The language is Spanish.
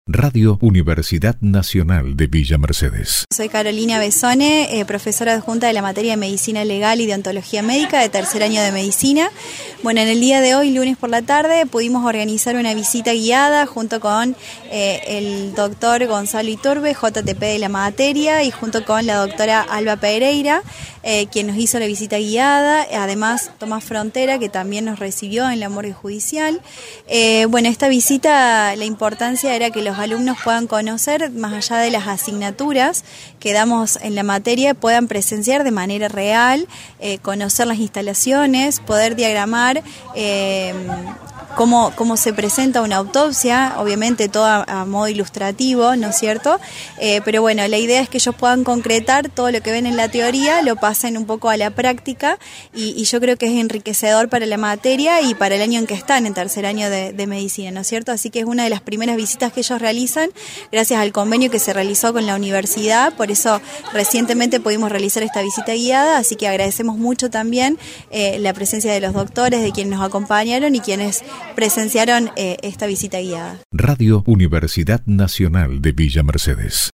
Radio Universidad Nacional de Villa Mercedes. Soy Carolina Besone, profesora adjunta de la materia de Medicina Legal y Deontología Médica de tercer año de Medicina. Bueno, en el día de hoy, lunes por la tarde, pudimos organizar una visita guiada junto con el doctor Gonzalo Iturbe, JTP de la materia, y junto con la doctora Alba Pereira, quien nos hizo la visita guiada. Además, Tomás Frontera, que también nos recibió en la morgue judicial. Bueno, esta visita, la importancia era que los alumnos puedan conocer, más allá de las asignaturas que damos en la materia, puedan presenciar de manera real, conocer las instalaciones, poder diagramar cómo se presenta una autopsia, obviamente todo a modo ilustrativo, ¿no es cierto? Pero bueno, la idea es que ellos puedan concretar todo lo que ven en la teoría, lo pasen un poco a la práctica, y yo creo que es enriquecedor para la materia y para el año en que están, en tercer año de medicina, ¿no es cierto? Así que es una de las primeras visitas que ellos realizan, gracias al convenio que se realizó con la universidad. Por eso recientemente pudimos realizar esta visita guiada, así que agradecemos mucho también la presencia de los doctores, de quienes nos acompañaron y quienes presenciaron esta visita guiada. Radio Universidad Nacional de Villa Mercedes.